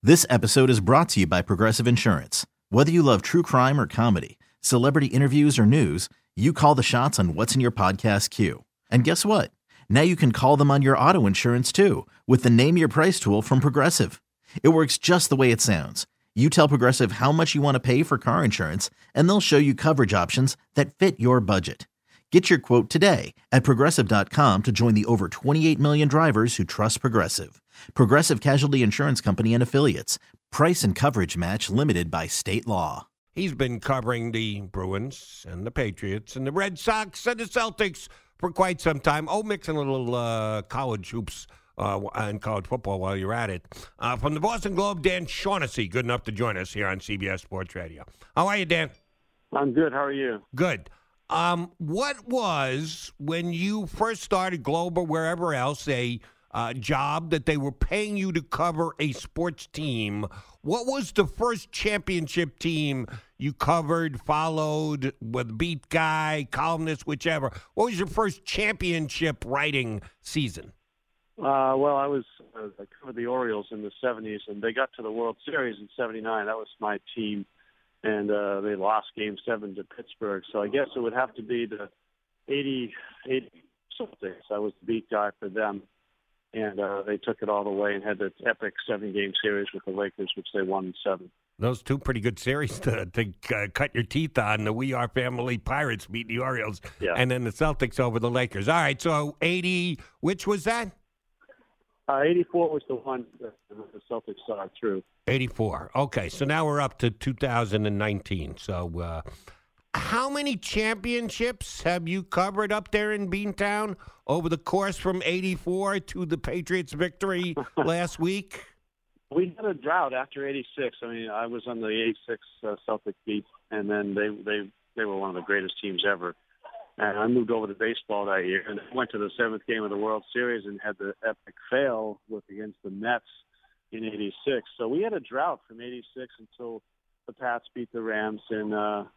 This episode is brought to you by Progressive Insurance. Whether you love true crime or comedy, celebrity interviews or news, you call the shots on what's in your podcast queue. And guess what? Now you can call them on your auto insurance too with the Name Your Price tool from Progressive. It works just the way it sounds. You tell Progressive how much you want to pay for car insurance, and they'll show you coverage options that fit your budget. Get your quote today at Progressive.com to join the over 28 million drivers who trust Progressive. Progressive Casualty Insurance Company and Affiliates. Price and coverage match limited by state law. He's been covering the Bruins and the Patriots and the Red Sox and the Celtics for quite some time. Oh, mixing a little college hoops and college football while you're at it. From the Boston Globe, Dan Shaughnessy, good enough to join us here on CBS Sports Radio. How are you, Dan? I'm good. How are you? Good. What was, when you first started Globe or wherever else, a job that they were paying you to cover a sports team, what was the first championship team you covered, followed, with beat guy, columnist, whichever? What was your first championship writing season? Well, I covered the Orioles in the 70s, and they got to the World Series in 79. That was my team, and they lost Game 7 to Pittsburgh. So I guess it would have to be the 80 Celtics. I was the beat guy for them, and they took it all the way and had the epic 7-game series with the Lakers, which they won in 7. Those two pretty good series to cut your teeth on. The We Are Family Pirates beat the Orioles, and then the Celtics over the Lakers. All right, so 80, which was that? 84 was the one that the Celtics saw through. 84. Okay, so now we're up to 2019. So how many championships have you covered up there in Beantown over the course from 84 to the Patriots' victory last week? We had a drought after 86. I mean, I was on the 86 Celtic beat, and then they were one of the greatest teams ever. And I moved over to baseball that year and went to the 7th game of the World Series and had the epic fail against the Mets in 86. So we had a drought from 86 until the Pats beat the Rams in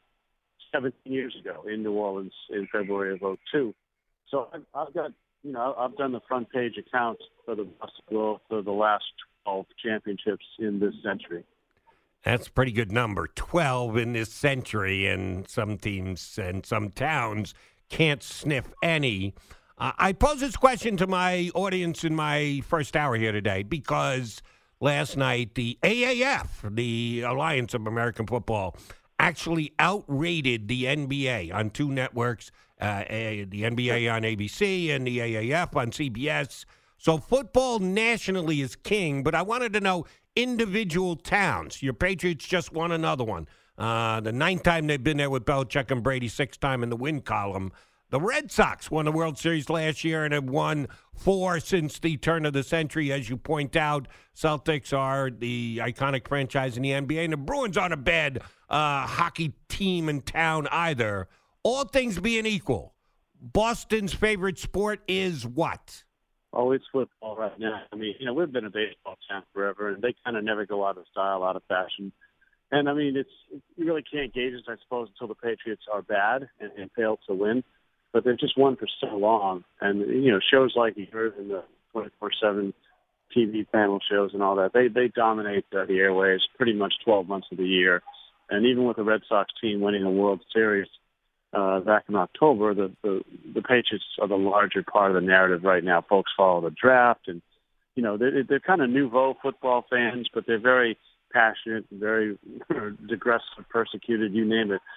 17 years ago in New Orleans in February of 2002. So I've got, I've done the front page account for the Boston Globe for the last 12 championships in this century. That's a pretty good number, 12 in this century, and some teams and some towns can't sniff any. I posed this question to my audience in my first hour here today because last night the AAF, the Alliance of American Football, actually outrated the NBA on two networks, the NBA on ABC and the AAF on CBS. So football nationally is king, but I wanted to know individual towns. Your Patriots just won another one. The 9th time they've been there with Belichick and Brady, 6th time in the win column. The Red Sox won the World Series last year and have won 4 since the turn of the century. As you point out, Celtics are the iconic franchise in the NBA, and the Bruins aren't a bad hockey team in town either. All things being equal, Boston's favorite sport is what? Oh, it's football right now. I mean, we've been a baseball town forever, and they kind of never go out of style, out of fashion. And, I mean, you really can't gauge it, I suppose, until the Patriots are bad and fail to win. But they've just won for so long. And, shows like you heard in the 24/7 TV panel shows and all that, they dominate the airwaves pretty much 12 months of the year. And even with the Red Sox team winning a World Series back in October, the Patriots are the larger part of the narrative right now. Folks follow the draft, and they're kind of nouveau football fans, but they're very passionate, very aggressive, persecuted, you name it.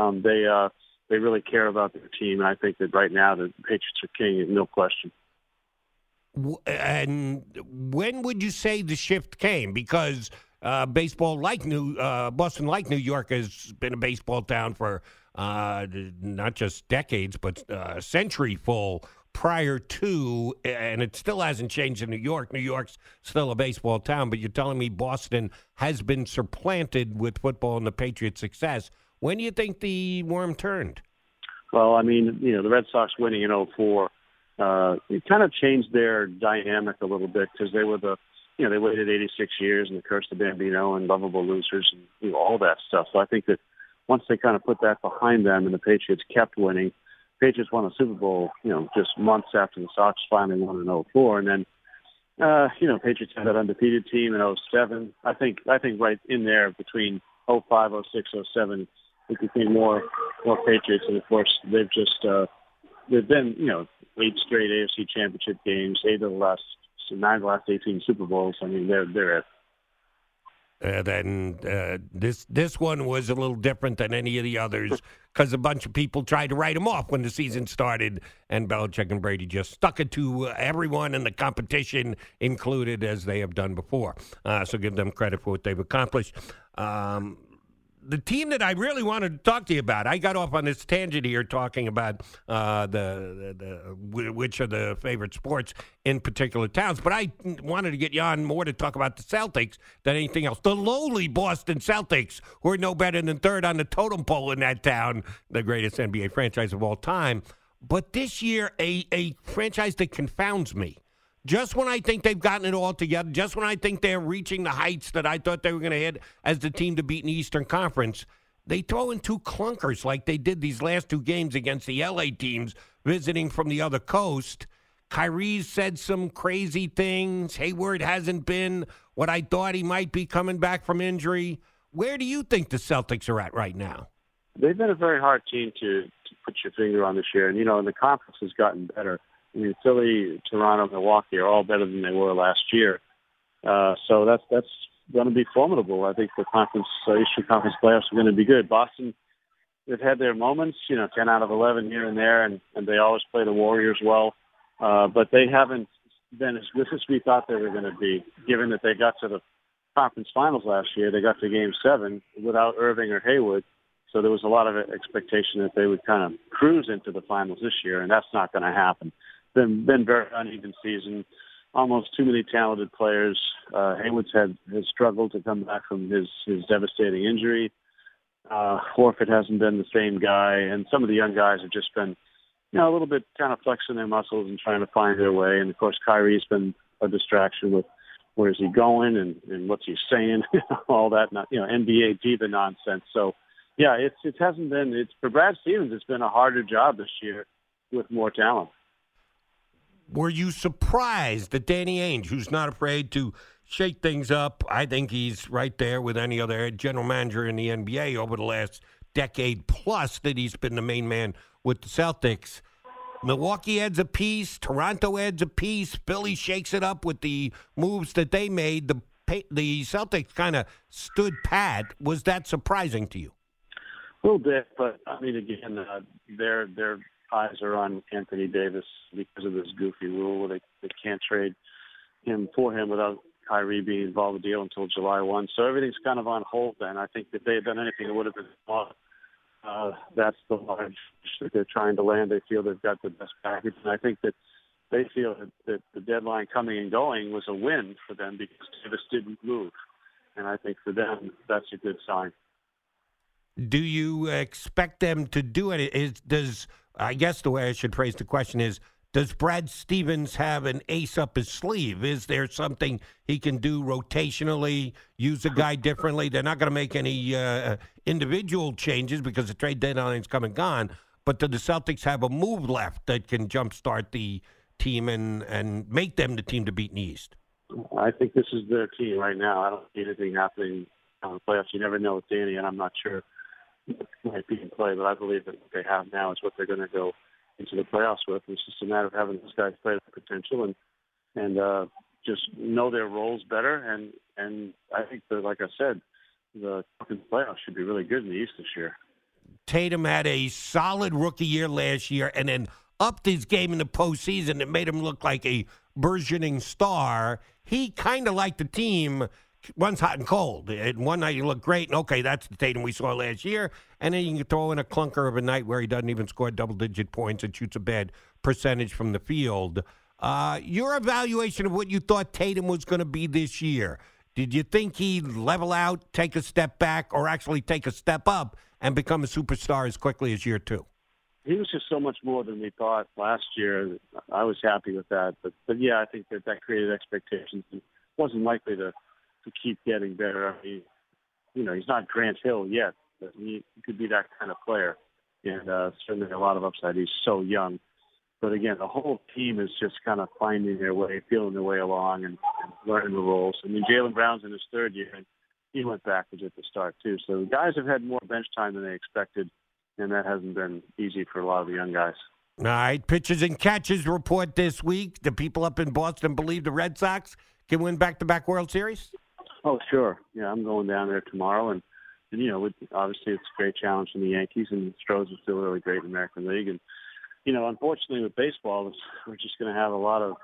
They really care about their team, and I think that right now the Patriots are king, no question. And when would you say the shift came? Because baseball, Boston, like New York, has been a baseball town for not just decades, but a century full prior to, and it still hasn't changed in New York. New York's still a baseball town, but you're telling me Boston has been supplanted with football and the Patriots' success. When do you think the worm turned? Well, I mean, the Red Sox winning in 2004, it kind of changed their dynamic a little bit because they were they waited 86 years and the curse of Bambino and lovable losers and all that stuff. So I think that once they kind of put that behind them and the Patriots kept winning, Patriots won a Super Bowl, just months after the Sox finally won in 2004. And then Patriots had that undefeated team in '07. I think right in there between '05, '06, '07, it became more Patriots, and of course they've been 8 straight AFC Championship games, 9 of the last 18 Super Bowls. I mean, they're it. This one was a little different than any of the others because a bunch of people tried to write them off when the season started, and Belichick and Brady just stuck it to everyone in the competition included, as they have done before. So give them credit for what they've accomplished. The team that I really wanted to talk to you about, I got off on this tangent here talking about which are the favorite sports in particular towns, but I wanted to get you on more to talk about the Celtics than anything else. The lowly Boston Celtics, who are no better than third on the totem pole in that town, the greatest NBA franchise of all time. But this year, a franchise that confounds me. Just when I think they've gotten it all together, just when I think they're reaching the heights that I thought they were going to hit as the team to beat in the Eastern Conference, they throw in 2 clunkers like they did these last 2 games against the L.A. teams visiting from the other coast. Kyrie's said some crazy things. Hayward hasn't been what I thought he might be coming back from injury. Where do you think the Celtics are at right now? They've been a very hard team to put your finger on this year. And, the conference has gotten better. I mean, Philly, Toronto, Milwaukee are all better than they were last year. So that's going to be formidable. I think the Eastern Conference playoffs are going to be good. Boston, they've had their moments, 10 out of 11 here and there, and they always play the Warriors well. But they haven't been as good as we thought they were going to be, given that they got to the conference finals last year. They got to Game 7 without Irving or Hayward. So there was a lot of expectation that they would kind of cruise into the finals this year, and that's not going to happen. Been very uneven season, almost too many talented players. Hayward's has struggled to come back from his devastating injury. Horford hasn't been the same guy, and some of the young guys have just been, a little bit kind of flexing their muscles and trying to find their way. And of course, Kyrie's been a distraction with where is he going and what's he saying, all that, NBA diva nonsense. So, yeah, it hasn't been. It's for Brad Stevens. It's been a harder job this year with more talent. Were you surprised that Danny Ainge, who's not afraid to shake things up, I think he's right there with any other general manager in the NBA over the last decade plus that he's been the main man with the Celtics. Milwaukee adds a piece, Toronto adds a piece, Philly shakes it up with the moves that they made. The Celtics kind of stood pat. Was that surprising to you? A little bit, but I mean, again, their eyes are on Anthony Davis because of this goofy rule where they can't trade him for him without Kyrie being involved in the deal until July 1. So everything's kind of on hold then. I think if they had done anything, it would have been that's the large that they're trying to land. They feel they've got the best package. And I think that they feel that the deadline coming and going was a win for them because Davis didn't move. And I think for them, that's a good sign. Do you expect them to do it? I guess the way I should phrase the question is, does Brad Stevens have an ace up his sleeve? Is there something he can do rotationally, use a guy differently? They're not going to make any individual changes because the trade deadline's come and gone. But do the Celtics have a move left that can jumpstart the team and make them the team to beat in the East? I think this is their team right now. I don't see anything happening in the playoffs. You never know with Danny, and I'm not sure what might be in play, but I believe that what they have now is what they're going to go into the playoffs with. It's just a matter of having those guys play the potential and just know their roles better. And I think that, like I said, the playoffs should be really good in the East this year. Tatum had a solid rookie year last year and then upped his game in the postseason. It made him look like a burgeoning star. He kind of like the team. One's hot and cold. And one night you look great, and okay, that's the Tatum we saw last year. And then you can throw in a clunker of a night where he doesn't even score double-digit points and shoots a bad percentage from the field. Your evaluation of what you thought Tatum was going to be this year, did you think he'd level out, take a step back, or actually take a step up and become a superstar as quickly as year 2? He was just so much more than we thought last year. I was happy with that. But yeah, I think that created expectations. He wasn't likely to keep getting better. I mean, he's not Grant Hill yet, but he could be that kind of player. And certainly a lot of upside. He's so young. But again, the whole team is just kind of finding their way, feeling their way along, and learning the roles. I mean, Jaylen Brown's in his third year, and he went backwards at the start too. So the guys have had more bench time than they expected, and that hasn't been easy for a lot of the young guys. All right, pitchers and catchers report this week. The people up in Boston believe the Red Sox can win back-to-back World Series? Oh, sure. Yeah, I'm going down there tomorrow, and obviously it's a great challenge from the Yankees, and Strohs is still really great in the American League. And, unfortunately with baseball, we're just going to have a lot of,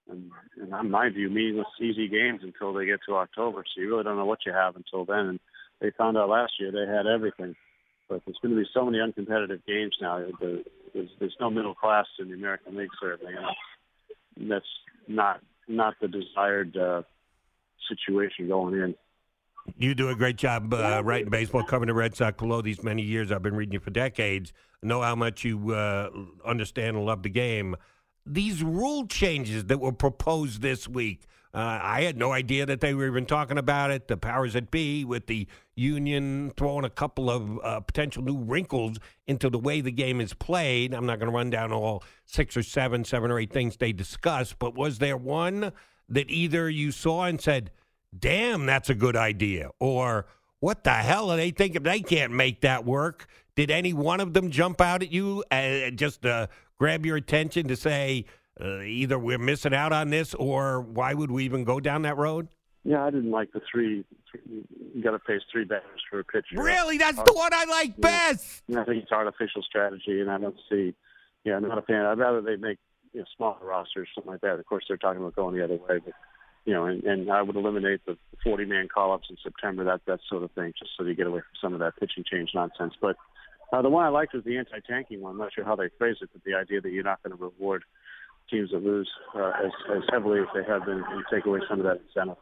in my view, meaningless, easy games until they get to October. So you really don't know what you have until then. And they found out last year they had everything. But there's going to be so many uncompetitive games now. There's no middle class in the American League, certainly. And that's not the desired situation going in. You do a great job writing baseball, covering the Red Sox below these many years. I've been reading you for decades. I know how much you understand and love the game. These rule changes that were proposed this week, I had no idea that they were even talking about it. The powers that be with the union throwing a couple of potential new wrinkles into the way the game is played. I'm not going to run down all seven or eight things they discussed, but was there one that either you saw and said, damn, that's a good idea, or what the hell are they thinking? They can't make that work. Did any one of them jump out at you just to grab your attention to say, either we're missing out on this, or why would we even go down that road? Yeah, I didn't like the three you got to face three batters for a pitcher. Really? That's the one I like best. Yeah, I think it's artificial strategy, and I don't see, I'm not a fan. I'd rather they make smaller rosters, something like that. Of course, they're talking about going the other way, but and I would eliminate the 40-man call-ups in September, that sort of thing, just so you get away from some of that pitching change nonsense. But the one I liked was the anti-tanking one. I'm not sure how they phrase it, but the idea that you're not going to reward teams that lose as heavily as they have been, and take away some of that incentive.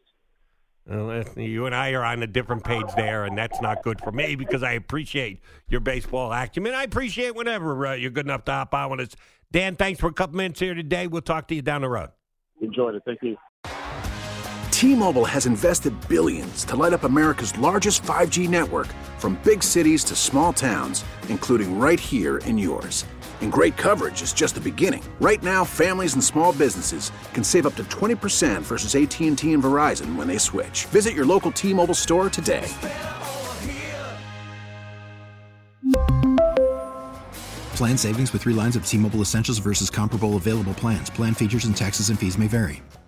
Well, you and I are on a different page there, and that's not good for me because I appreciate your baseball acumen. I appreciate whenever you're good enough to hop on with us. Dan, thanks for a couple minutes here today. We'll talk to you down the road. Enjoyed it. Thank you. T-Mobile has invested billions to light up America's largest 5G network, from big cities to small towns, including right here in yours. And great coverage is just the beginning. Right now, families and small businesses can save up to 20% versus AT&T and Verizon when they switch. Visit your local T-Mobile store today. Plan savings with 3 lines of T-Mobile Essentials versus comparable available plans. Plan features and taxes and fees may vary.